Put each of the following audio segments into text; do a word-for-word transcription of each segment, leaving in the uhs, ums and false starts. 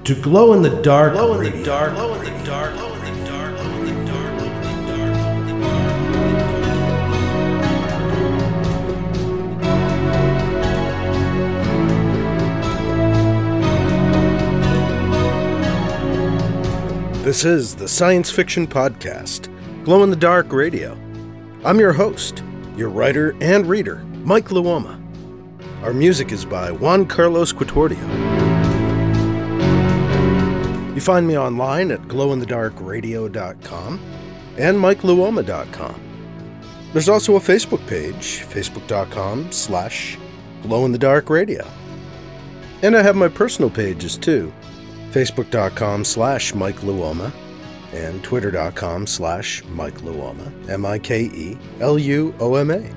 to Glow in the Dark Glow in Radio. the dark, glow in the dark, glow in the dark, glow in the dark, glow in the dark, glow in the dark. This is the Science Fiction Podcast, Glow in the Dark Radio. I'm your host, your writer and reader, Mike Luoma. Our music is by Juan Carlos Quitordio. You find me online at glow in the dark radio dot com and mike luoma dot com. There's also a Facebook page, facebook.com slash glowinthedarkradio. And I have my personal pages too, facebook.com slash Mike Luoma and twitter.com slash Mike Luoma, M I K E L U O M A.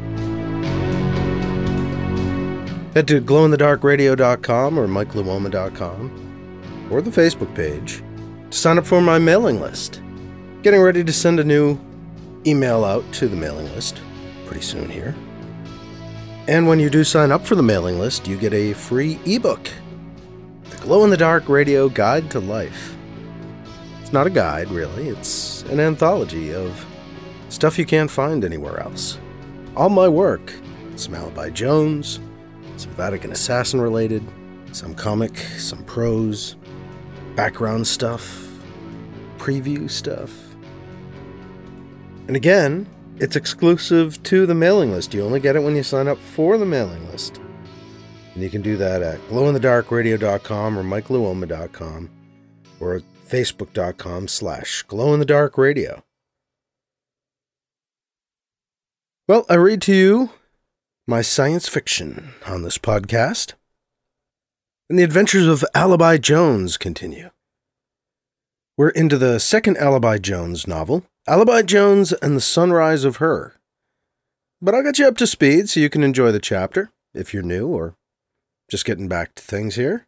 Head to glow in the dark radio dot com or mike luoma dot com or the Facebook page to sign up for my mailing list. Getting ready to send a new email out to the mailing list pretty soon here. And when you do sign up for the mailing list, you get a free ebook, The Glow in the Dark Radio Guide to Life. It's not a guide, really. It's an anthology of stuff you can't find anywhere else. All my work, some Alibi Jones, some Vatican Assassin related, some comic, some prose, background stuff, preview stuff. And again, it's exclusive to the mailing list. You only get it when you sign up for the mailing list. And you can do that at glow in the dark radio dot com or mike luoma dot com or facebook.com slash glowinthedarkradio. Well, I read to you my science fiction on this podcast. And the adventures of Alibi Jones continue. We're into the second Alibi Jones novel, Alibi Jones and the Sunrise of Her. But I'll get you up to speed so you can enjoy the chapter, if you're new or just getting back to things here.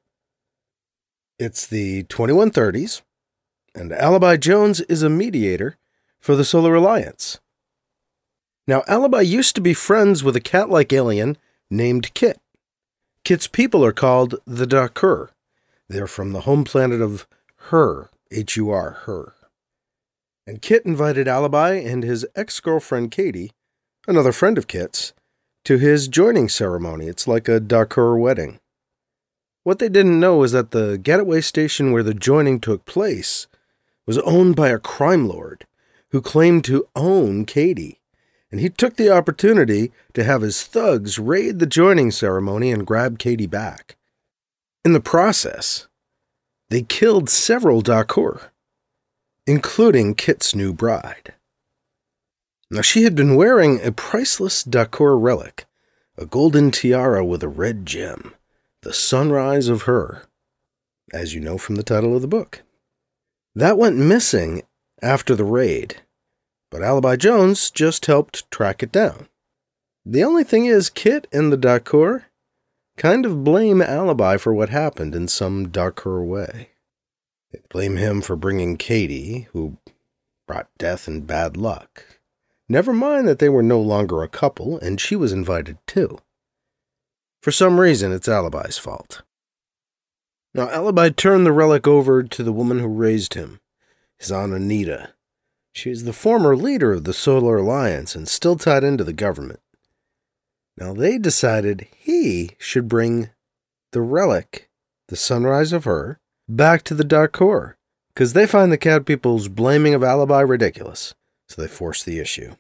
It's the twenty-one thirties, and Alibi Jones is a mediator for the Solar Alliance. Now, Alibi used to be friends with a cat-like alien named Kit. Kit's people are called the Dakur. They're from the home planet of Her, H U R, Her. And Kit invited Alibi and his ex-girlfriend Katie, another friend of Kit's, to his joining ceremony. It's like a Dakur wedding. What they didn't know is that the getaway station where the joining took place was owned by a crime lord who claimed to own Katie. And he took the opportunity to have his thugs raid the joining ceremony and grab Katie back. In the process, they killed several Dakur, including Kit's new bride. Now, she had been wearing a priceless Dakur relic, a golden tiara with a red gem, the Sunrise of Her, as you know from the title of the book. That went missing after the raid, but Alibi Jones just helped track it down. The only thing is, Kit and the Dakur kind of blame Alibi for what happened in some Dakur way. They blame him for bringing Katie, who brought death and bad luck. Never mind that they were no longer a couple, and she was invited too. For some reason, it's Alibi's fault. Now, Alibi turned the relic over to the woman who raised him, his Aunt Anita. She is the former leader of the Solar Alliance and still tied into the government. Now, they decided he should bring the relic, the Sunrise of Her, back to the Dakur, because they find the cat people's blaming of Alibi ridiculous, so they forced the issue.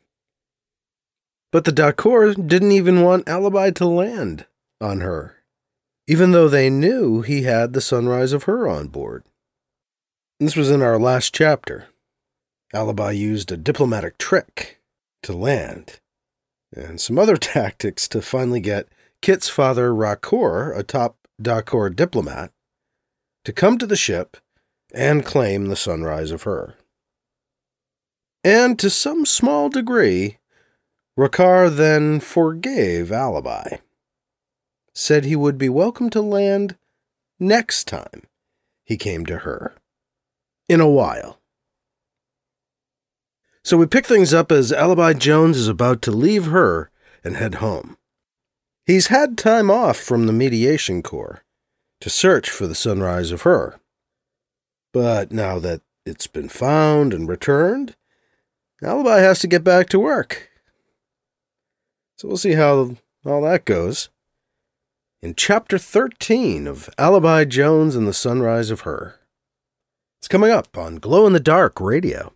But the Dakur didn't even want Alibi to land on Her, even though they knew he had the Sunrise of Her on board. This was in our last chapter. Alibi used a diplomatic trick to land, and some other tactics to finally get Kit's father, Rakor, a top Dakur diplomat, to come to the ship and claim the Sunrise of Her. And to some small degree, Rakar then forgave Alibi, said he would be welcome to land next time he came to Her, in a while. So we pick things up as Alibi Jones is about to leave Her and head home. He's had time off from the Mediation Corps to search for the Sunrise of Her. But now that it's been found and returned, Alibi has to get back to work. So we'll see how all that goes in Chapter thirteen of Alibi Jones and the Sunrise of Her. It's coming up on Glow in the Dark Radio.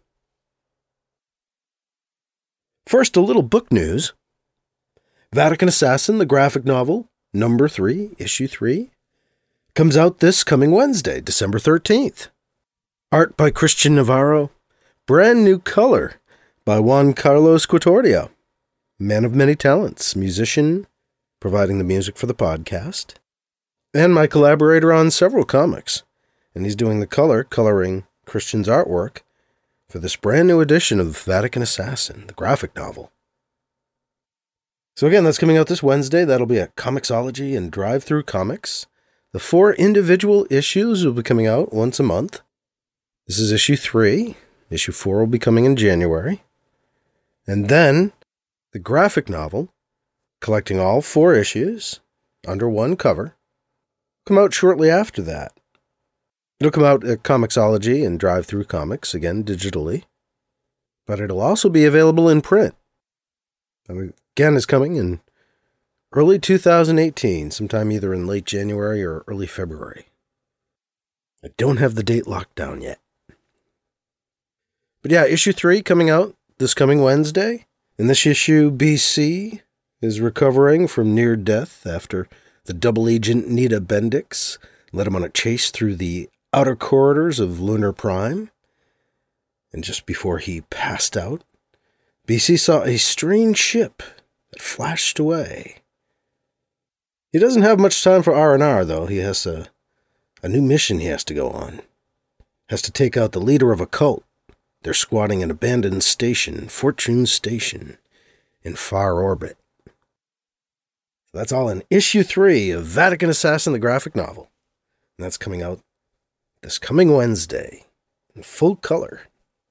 First, a little book news. Vatican Assassin, the graphic novel, number three, issue three, comes out this coming Wednesday, December thirteenth. Art by Christian Navarro. Brand new color by Juan Carlos Quatordio. Man of many talents, musician, providing the music for the podcast, and my collaborator on several comics. And he's doing the color, coloring Christian's artwork for this brand new edition of Vatican Assassin, the graphic novel. So again, that's coming out this Wednesday. That'll be at Comixology and Drive-Thru Comics. The four individual issues will be coming out once a month. This is issue three. Issue four will be coming in January. And then the graphic novel, collecting all four issues under one cover, come out shortly after that. It'll come out at Comixology and Drive-Thru Comics, again, digitally. But it'll also be available in print. And again, is coming in early two thousand eighteen, sometime either in late January or early February. I don't have the date locked down yet. But yeah, issue three coming out this coming Wednesday. In this issue, B C is recovering from near death after the double agent Nita Bendix led him on a chase through the outer corridors of Lunar Prime. And just before he passed out, B C saw a strange ship that flashed away. He doesn't have much time for R and R, though. He has a, a new mission he has to go on. Has to take out the leader of a cult. They're squatting an abandoned station, Fortune Station, in far orbit. So that's all in issue three of Vatican Assassin, the graphic novel. And that's coming out this coming Wednesday in full color.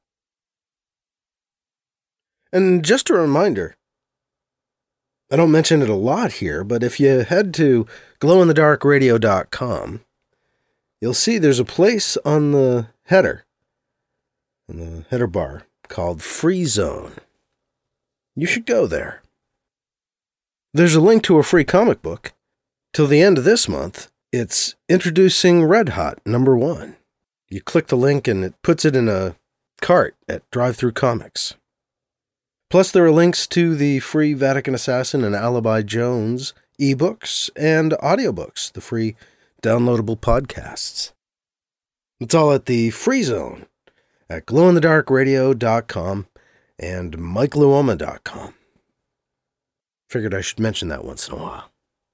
And just a reminder, I don't mention it a lot here, but if you head to glow in the dark radio dot com, you'll see there's a place on the header, in the header bar, called Free Zone. You should go there. There's a link to a free comic book. Till the end of this month, it's Introducing Red Hot, number one. You click the link and it puts it in a cart at Drive-Thru Comics. Plus, there are links to the free Vatican Assassin and Alibi Jones ebooks and audiobooks, the free downloadable podcasts. It's all at the Free Zone at glow in the dark radio dot com and mike luoma dot com. Figured I should mention that once in a while.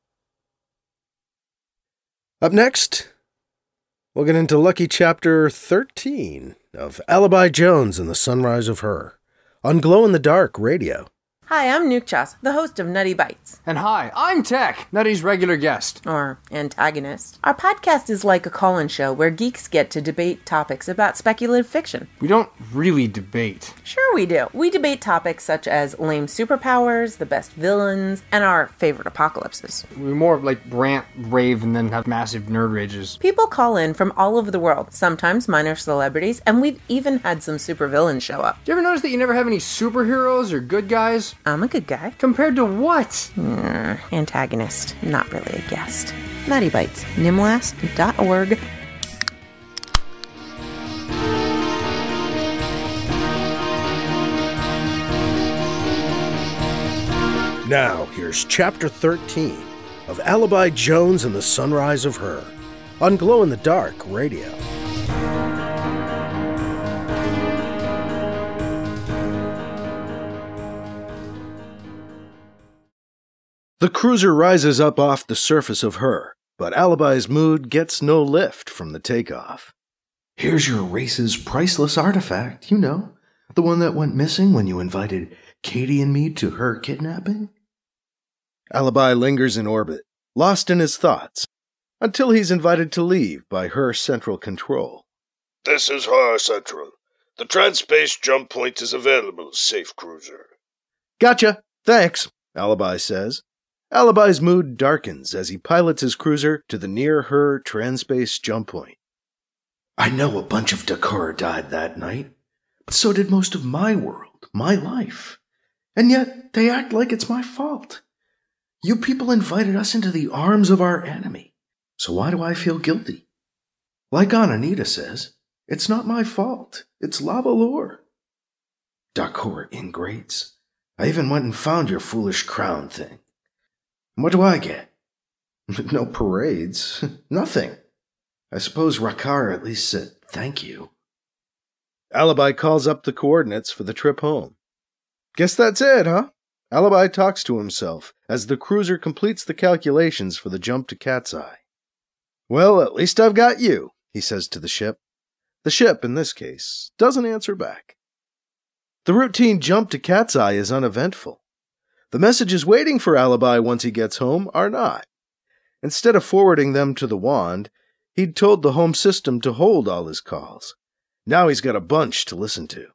Up next, we'll get into Lucky Chapter thirteen of Alibi Jones and the Sunrise of Her on Glow in the Dark Radio. Hi, I'm Nuke Chas, the host of Nutty Bites. And hi, I'm Tech, Nutty's regular guest. Or antagonist. Our podcast is like a call-in show where geeks get to debate topics about speculative fiction. We don't really debate. Sure we do. We debate topics such as lame superpowers, the best villains, and our favorite apocalypses. We more like rant, rave, and then have massive nerd rages. People call in from all over the world, sometimes minor celebrities, and we've even had some supervillains show up. Do you ever notice that you never have any superheroes or good guys? I'm a good guy. Compared to what? Mm, antagonist. Not really a guest. Nutty Bites. nimlast dot org. Now, here's Chapter thirteen of Alibi Jones and the Sunrise of Her on Glow in the Dark Radio. The cruiser rises up off the surface of Her, but Alibi's mood gets no lift from the takeoff. Here's your race's priceless artifact, you know, the one that went missing when you invited Katie and me to her kidnapping? Alibi lingers in orbit, lost in his thoughts, until he's invited to leave by Her Central Control. This is Her Central. The Transspace jump point is available, safe cruiser. Gotcha, thanks, Alibi says. Alibi's mood darkens as he pilots his cruiser to the near Her Transspace jump point. I know a bunch of Dakar died that night, but so did most of my world, my life. And yet they act like it's my fault. You people invited us into the arms of our enemy, so why do I feel guilty? Like Aunt Anita says, it's not my fault, it's Lavalor. Dakar ingrates. I even went and found your foolish crown thing. What do I get? No parades, nothing. I suppose Rakar at least said thank you. Alibi calls up the coordinates for the trip home. Guess that's it, huh? Alibi talks to himself as the cruiser completes the calculations for the jump to Cat's Eye. Well, at least I've got you, he says to the ship. The ship, in this case, doesn't answer back. The routine jump to Cat's Eye is uneventful. The messages waiting for Alibi once he gets home are not. Instead of forwarding them to the wand, he'd told the home system to hold all his calls. Now he's got a bunch to listen to.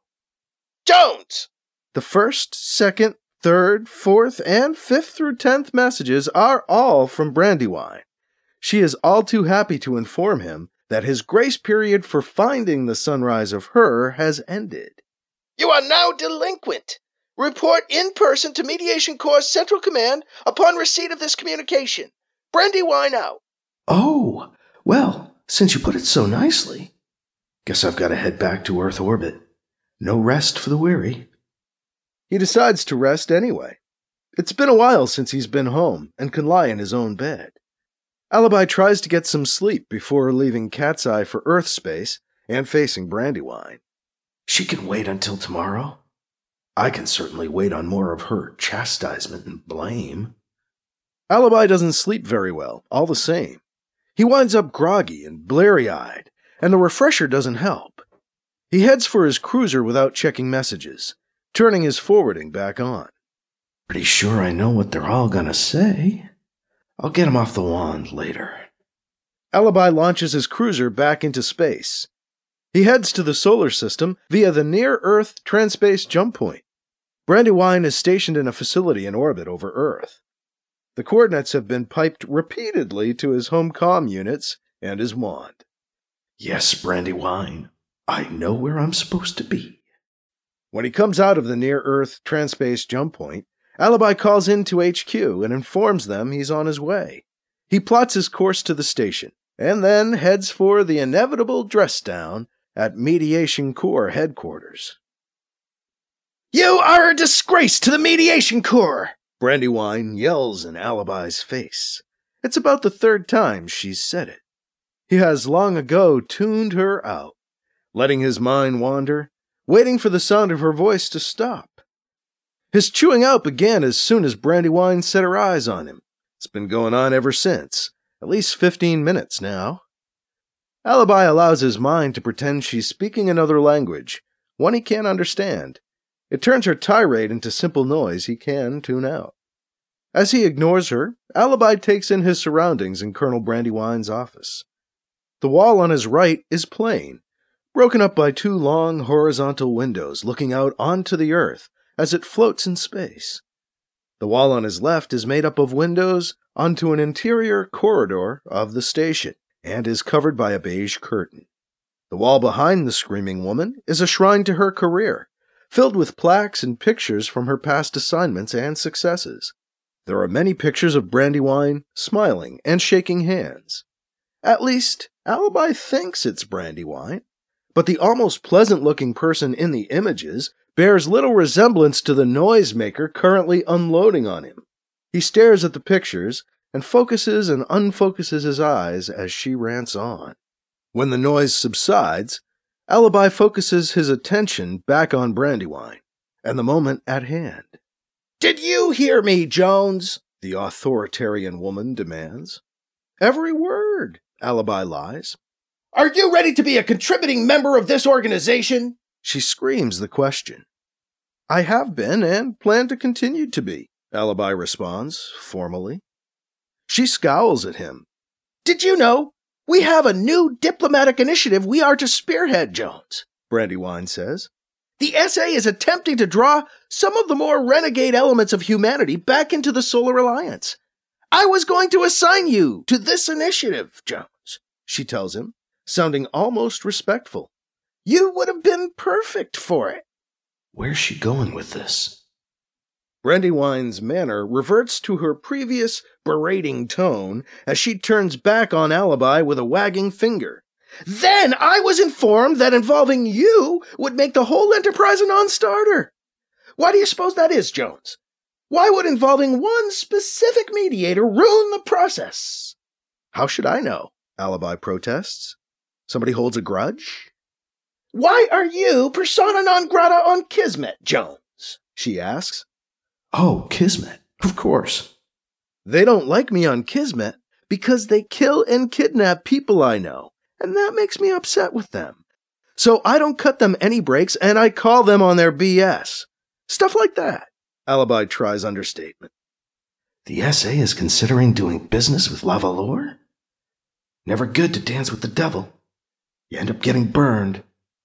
Jones! The first, second, third, fourth, and fifth through tenth messages are all from Brandywine. She is all too happy to inform him that his grace period for finding the sunrise of her has ended. You are now delinquent. Report in person to Mediation Corps Central Command upon receipt of this communication. Brandywine out. Oh, well, since you put it so nicely. Guess I've got to head back to Earth orbit. No rest for the weary. He decides to rest anyway. It's been a while since he's been home and can lie in his own bed. Alibi tries to get some sleep before leaving Cat's Eye for Earth space and facing Brandywine. She can wait until tomorrow. I can certainly wait on more of her chastisement and blame. Alibi doesn't sleep very well, all the same. He winds up groggy and bleary-eyed, and the refresher doesn't help. He heads for his cruiser without checking messages, turning his forwarding back on. Pretty sure I know what they're all gonna say. I'll get him off the wand later. Alibi launches his cruiser back into space. He heads to the solar system via the near-Earth Transpace Jump Point. Brandywine is stationed in a facility in orbit over Earth. The coordinates have been piped repeatedly to his home comm units and his wand. Yes, Brandywine, I know where I'm supposed to be. When he comes out of the near-Earth Transpace Jump Point, Alibi calls in to H Q and informs them he's on his way. He plots his course to the station, and then heads for the inevitable dress-down at Mediation Corps headquarters. You are a disgrace to the Mediation Corps! Brandywine yells in Alibi's face. It's about the third time she's said it. He has long ago tuned her out, letting his mind wander, waiting for the sound of her voice to stop. His chewing out began as soon as Brandywine set her eyes on him. It's been going on ever since, at least fifteen minutes now. Alibi allows his mind to pretend she's speaking another language, one he can't understand. It turns her tirade into simple noise he can tune out. As he ignores her, Alibi takes in his surroundings in Colonel Brandywine's office. The wall on his right is plain, broken up by two long horizontal windows looking out onto the Earth as it floats in space. The wall on his left is made up of windows onto an interior corridor of the station and is covered by a beige curtain. The wall behind the screaming woman is a shrine to her career, filled with plaques and pictures from her past assignments and successes. There are many pictures of Brandywine smiling and shaking hands. At least, Alibi thinks it's Brandywine, but the almost pleasant-looking person in the images bears little resemblance to the noisemaker currently unloading on him. He stares at the pictures and focuses and unfocuses his eyes as she rants on. When the noise subsides, Alibi focuses his attention back on Brandywine and the moment at hand. "Did you hear me, Jones?" the authoritarian woman demands. "Every word," Alibi lies. "Are you ready to be a contributing member of this organization?" She screams the question. "I have been and plan to continue to be," Alibi responds, formally. She scowls at him. "Did you know? We have a new diplomatic initiative we are to spearhead, Jones," Brandywine says. "The S A is attempting to draw some of the more renegade elements of humanity back into the Solar Alliance. I was going to assign you to this initiative, Jones," she tells him, sounding almost respectful. You would have been perfect for it. Where's she going with this? Brandywine's manner reverts to her previous berating tone as she turns back on Alibi with a wagging finger. Then I was informed that involving you would make the whole enterprise a non-starter. Why do you suppose that is, Jones? Why would involving one specific mediator ruin the process? How should I know? Alibi protests. Somebody holds a grudge? Why are you persona non grata on Kismet, Jones? She asks. Oh, Kismet, of course. They don't like me on Kismet because they kill and kidnap people I know, and that makes me upset with them. So I don't cut them any breaks, and I call them on their B S. Stuff like that. Alibi tries understatement. The S A is considering doing business with Lavalor? Never good to dance with the devil. You end up getting burned.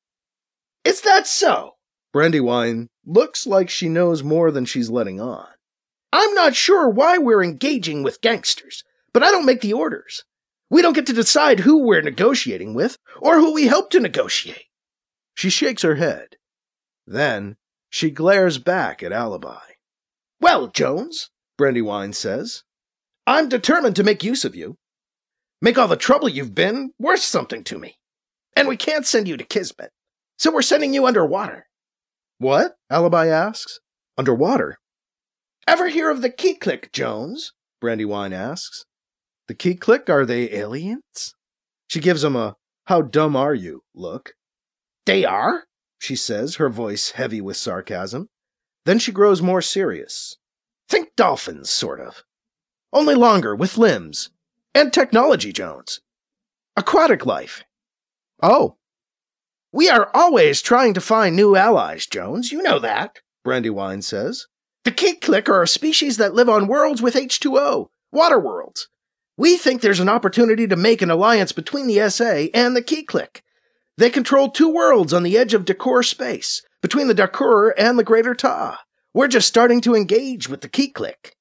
Is that so? Brandywine looks like she knows more than she's letting on. I'm not sure why we're engaging with gangsters, but I don't make the orders. We don't get to decide who we're negotiating with or who we help to negotiate. She shakes her head. Then she glares back at Alibi. Well, Jones, Brandywine says, I'm determined to make use of you. Make all the trouble you've been worth something to me. And we can't send you to Kismet, so we're sending you underwater. What? Alibi asks. Underwater? Ever hear of the Key Click, Jones? Brandywine asks. The Key Click, are they aliens? She gives him a how dumb are you look. They are, she says, her voice heavy with sarcasm. Then she grows more serious. Think dolphins, sort of. Only longer, with limbs. And technology, Jones. Aquatic life. Oh. We are always trying to find new allies, Jones. You know that, Brandywine says. The Key Click are a species that live on worlds with H two O, water worlds. We think there's an opportunity to make an alliance between the S A and the Key Click. They control two worlds on the edge of Dakur space, between the Dakur and the Greater Ta. We're just starting to engage with the Key Click.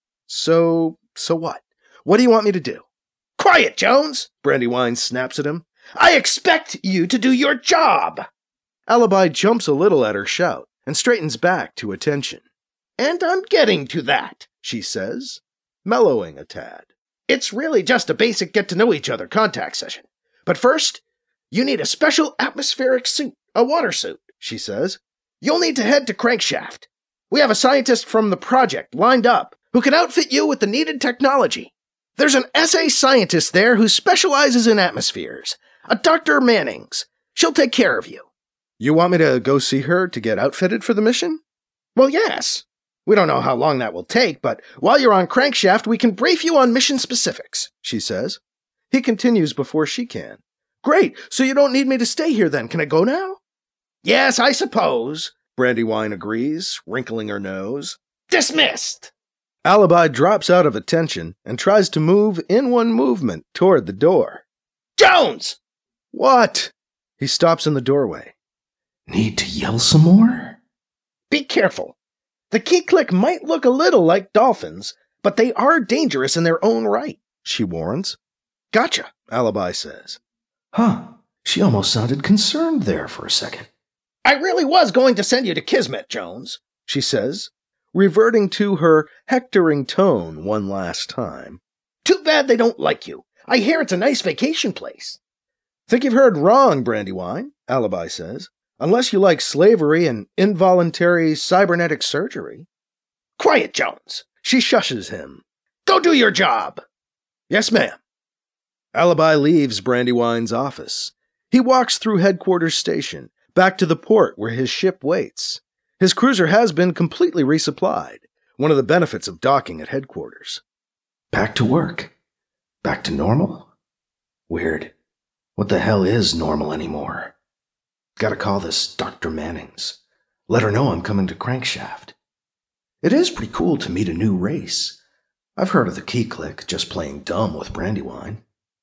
So, so what? What do you want me to do? Quiet, Jones, Brandywine snaps at him. I expect you to do your job. Alibi jumps a little at her shout and straightens back to attention. And I'm getting to that, she says, mellowing a tad. It's really just a basic get-to-know-each-other contact session. But first, you need a special atmospheric suit, a water suit, she says. You'll need to head to Crankshaft. We have a scientist from the project lined up who can outfit you with the needed technology. There's an S A scientist there who specializes in atmospheres, a Doctor Mannings. She'll take care of you. You want me to go see her to get outfitted for the mission? Well, yes. We don't know how long that will take, but while you're on Crankshaft, we can brief you on mission specifics, she says. He continues before she can. Great, so you don't need me to stay here then. Can I go now? Yes, I suppose, Brandywine agrees, wrinkling her nose. Dismissed! Alibi drops out of attention and tries to move in one movement toward the door. Jones! What? He stops in the doorway. Need to yell some more? Be careful. The Key Click might look a little like dolphins, but they are dangerous in their own right, she warns. Gotcha, Alibi says. Huh, she almost sounded concerned there for a second. I really was going to send you to Kismet, Jones, she says, reverting to her hectoring tone one last time. Too bad they don't like you. I hear it's a nice vacation place. Think you've heard wrong, Brandywine, Alibi says. Unless you like slavery and involuntary cybernetic surgery. Quiet, Jones. She shushes him. Go do your job. Yes, ma'am. Alibi leaves Brandywine's office. He walks through headquarters station, back to the port where his ship waits. His cruiser has been completely resupplied, one of the benefits of docking at headquarters. Back to work. Back to normal? Weird. What the hell is normal anymore? Gotta call this Doctor Mannings. Let her know I'm coming to Crankshaft. It is pretty cool to meet a new race. I've heard of the Key Click just playing dumb with Brandywine.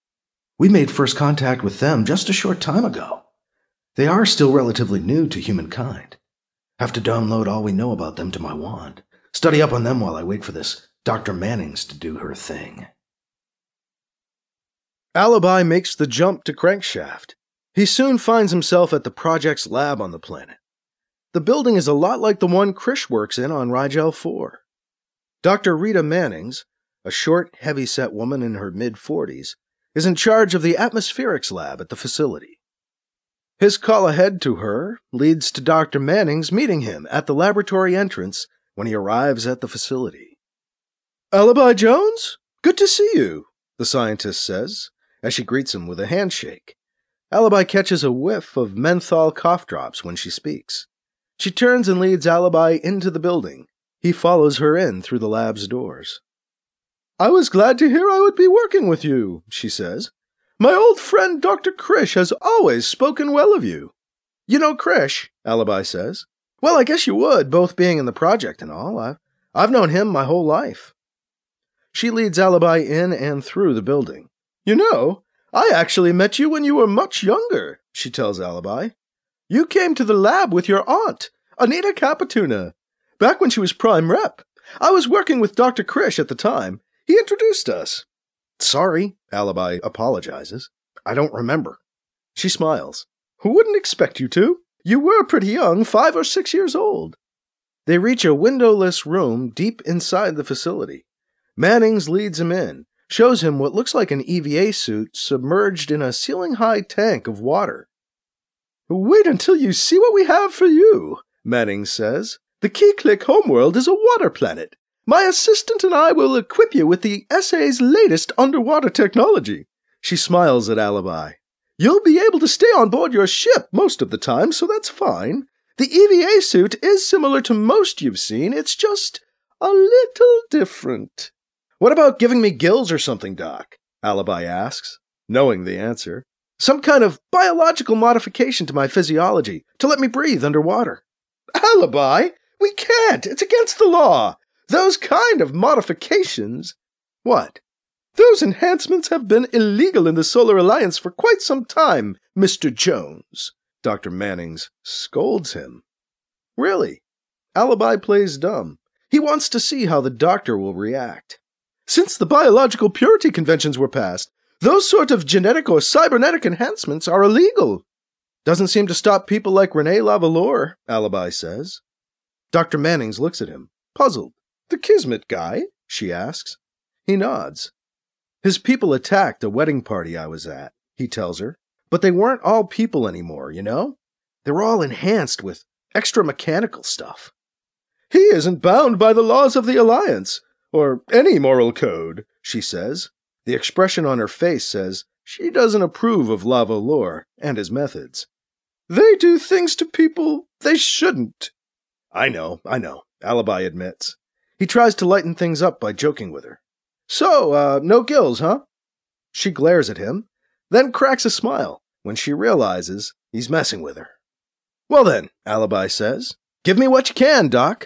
We made first contact with them just a short time ago. They are still relatively new to humankind. Have to download all we know about them to my wand. Study up on them while I wait for this Doctor Mannings to do her thing. Alibi makes the jump to Crankshaft. He soon finds himself at the project's lab on the planet. The building is a lot like the one Krish works in on Rigel four. Doctor Rita Mannings, a short, heavy-set woman in her mid-forties, is in charge of the atmospherics lab at the facility. His call ahead to her leads to Doctor Mannings meeting him at the laboratory entrance when he arrives at the facility. "Alibi Jones? Good to see you," the scientist says, as she greets him with a handshake. Alibi catches a whiff of menthol cough drops when she speaks. She turns and leads Alibi into the building. He follows her in through the lab's doors. "I was glad to hear I would be working with you," she says. "My old friend Doctor Krish has always spoken well of you." "You know Krish?" Alibi says. "Well, I guess you would, both being in the project and all. I've, I've known him my whole life." She leads Alibi in and through the building. "You know, I actually met you when you were much younger," she tells Alibi. "You came to the lab with your aunt, Anita Capituna, back when she was prime rep. I was working with Doctor Krish at the time. He introduced us." "Sorry," Alibi apologizes. "I don't remember." She smiles. "Wouldn't expect you to. You were pretty young, five or six years old." They reach a windowless room deep inside the facility. Mannings leads him in, shows him what looks like an E V A suit submerged in a ceiling-high tank of water. "Wait until you see what we have for you," Mannings says. "The Key-Click homeworld is a water planet. My assistant and I will equip you with the S A's latest underwater technology." She smiles at Alibi. "You'll be able to stay on board your ship most of the time, so that's fine. The E V A suit is similar to most you've seen, it's just a little different." "What about giving me gills or something, Doc?" Alibi asks, knowing the answer. "Some kind of biological modification to my physiology, to let me breathe underwater." "Alibi? We can't! It's against the law! Those kind of modifications—" "What?" "Those enhancements have been illegal in the Solar Alliance for quite some time, Mister Jones." Doctor Mannings scolds him. Really? Alibi plays dumb. He wants to see how the doctor will react. "Since the biological purity conventions were passed, those sort of genetic or cybernetic enhancements are illegal." "Doesn't seem to stop people like Renee Lavalore," Alibi says. Doctor Mannings looks at him, puzzled. "The Kismet guy?" she asks. He nods. "His people attacked a wedding party I was at," he tells her. "But they weren't all people anymore, you know? They were all enhanced with extra mechanical stuff." "He isn't bound by the laws of the Alliance, or any moral code," she says. The expression on her face says she doesn't approve of Lavalore and his methods. "They do things to people they shouldn't." "I know, I know," Alibi admits. He tries to lighten things up by joking with her. "So, uh, no gills, huh?" She glares at him, then cracks a smile when she realizes he's messing with her. "Well then," Alibi says, "give me what you can, Doc."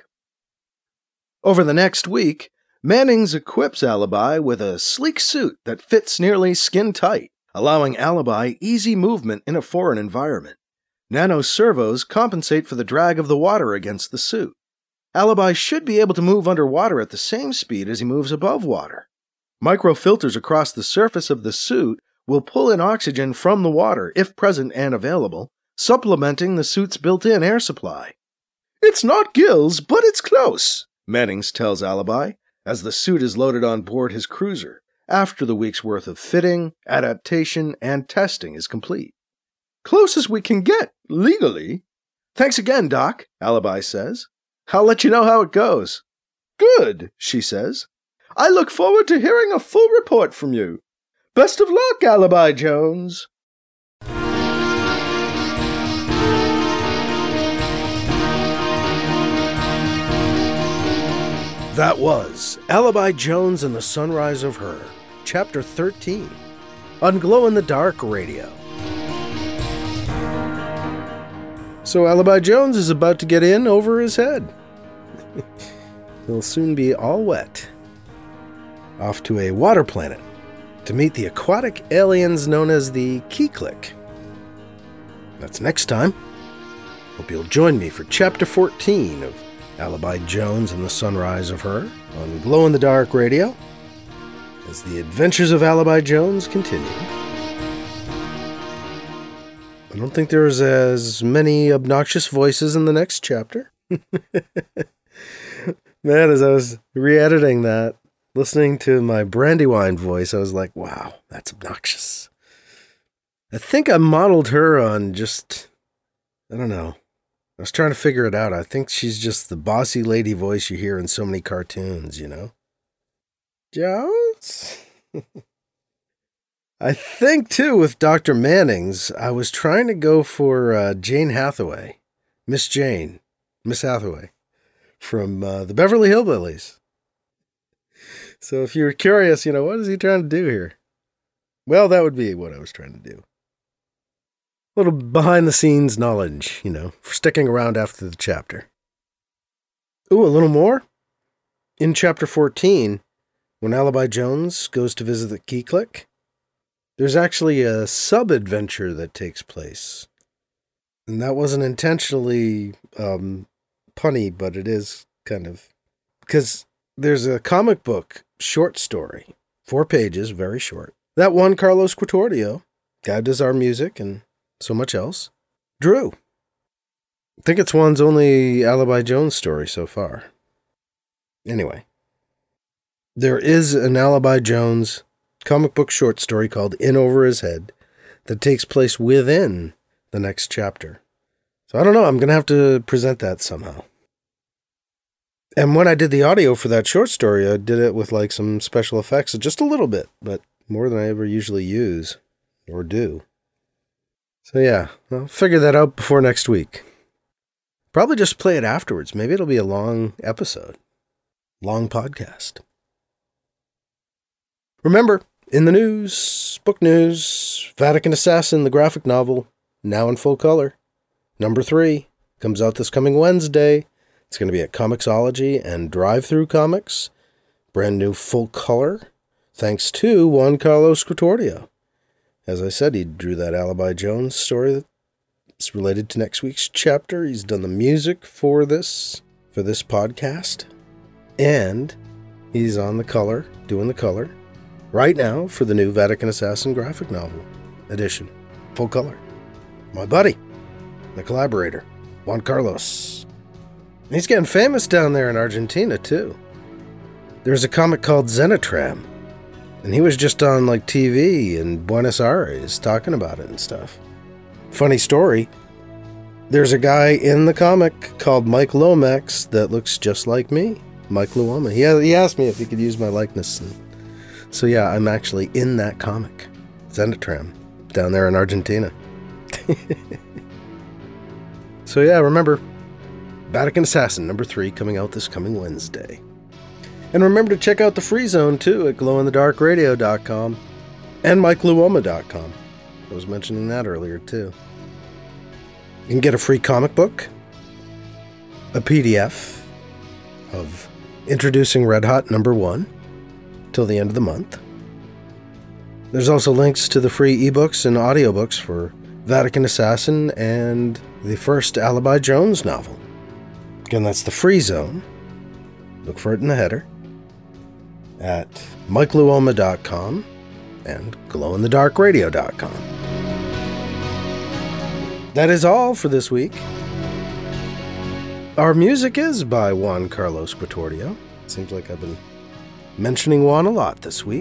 Over the next week, Mannings equips Alibi with a sleek suit that fits nearly skin-tight, allowing Alibi easy movement in a foreign environment. Nano servos compensate for the drag of the water against the suit. Alibi should be able to move underwater at the same speed as he moves above water. Microfilters across the surface of the suit will pull in oxygen from the water, if present and available, supplementing the suit's built-in air supply. "It's not gills, but it's close," Mannings tells Alibi, as the suit is loaded on board his cruiser, after the week's worth of fitting, adaptation, and testing is complete. "Close as we can get, legally." "Thanks again, Doc," Alibi says. "I'll let you know how it goes." "Good," she says. "I look forward to hearing a full report from you. Best of luck, Alibi Jones." That was Alibi Jones and the Sunrise of Her, Chapter thirteen, on Glow-in-the-Dark Radio. So Alibi Jones is about to get in over his head. He'll soon be all wet. Off to a water planet to meet the aquatic aliens known as the Key-Click. That's next time. Hope you'll join me for Chapter fourteen of Alibi Jones and the Sunrise of Her on Glow-in-the-Dark Radio as the adventures of Alibi Jones continue. I don't think there's as many obnoxious voices in the next chapter. Man, as I was re-editing that, listening to my Brandywine voice, I was like, wow, that's obnoxious. I think I modeled her on just, I don't know. I was trying to figure it out. I think she's just the bossy lady voice you hear in so many cartoons, you know? Jones? I think, too, with Doctor Manning's, I was trying to go for uh, Jane Hathaway. Miss Jane. Miss Hathaway. From uh, the Beverly Hillbillies. So if you were curious, you know, what is he trying to do here? Well, that would be what I was trying to do. A little behind-the-scenes knowledge, you know, for sticking around after the chapter. Ooh, a little more? In Chapter fourteen, when Alibi Jones goes to visit the Key Click, there's actually a sub-adventure that takes place. And that wasn't intentionally um, punny, but it is kind of... Because there's a comic book short story, four pages, very short, that one Carlos Quatordio, guy does our music and so much else, drew. I think it's one's only Alibi Jones story so far. Anyway, there is an Alibi Jones comic book short story called In Over His Head that takes place within the next chapter. So I don't know, I'm going to have to present that somehow. And when I did the audio for that short story, I did it with like some special effects, just a little bit, but more than I ever usually use or do. So yeah, I'll figure that out before next week. Probably just play it afterwards. Maybe it'll be a long episode. Long podcast. Remember, in the news, book news, Vatican Assassin, the graphic novel, now in full color. Number three comes out this coming Wednesday. It's going to be at Comixology and Drive-Thru Comics. Brand new full color, thanks to Juan Carlos Quatordio. As I said, he drew that Alibi Jones story that's related to next week's chapter. He's done the music for this, for this podcast. And he's on the color, doing the color, right now for the new Vatican Assassin graphic novel edition. Full color. My buddy, the collaborator, Juan Carlos. He's getting famous down there in Argentina, too. There's a comic called Zenitram, and he was just on, like, T V in Buenos Aires talking about it and stuff. Funny story, there's a guy in the comic called Mike Lomax that looks just like me, Mike Luoma. He, he asked me if he could use my likeness, and so yeah, I'm actually in that comic, Zenitram, down there in Argentina. So yeah, remember, Vatican Assassin number three coming out this coming Wednesday. And remember to check out the Free Zone too at glow in the dark radio dot com and mike luoma dot com. I was mentioning that earlier too. You can get a free comic book, a P D F of Introducing Red Hot number one till the end of the month. There's also links to the free ebooks and audiobooks for Vatican Assassin and the first Alibi Jones novel. Again, that's the Free Zone. Look for it in the header. At mike luoma dot com and glow in the dark radio dot com. That is all for this week. Our music is by Juan Carlos Quatordio. Seems like I've been mentioning Juan a lot this week.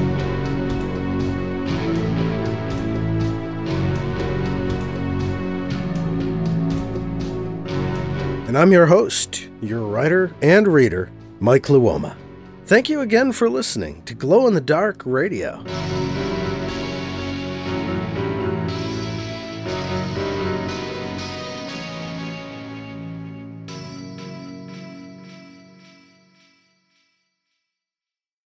And I'm your host, your writer and reader, Mike Luoma. Thank you again for listening to Glow in the Dark Radio.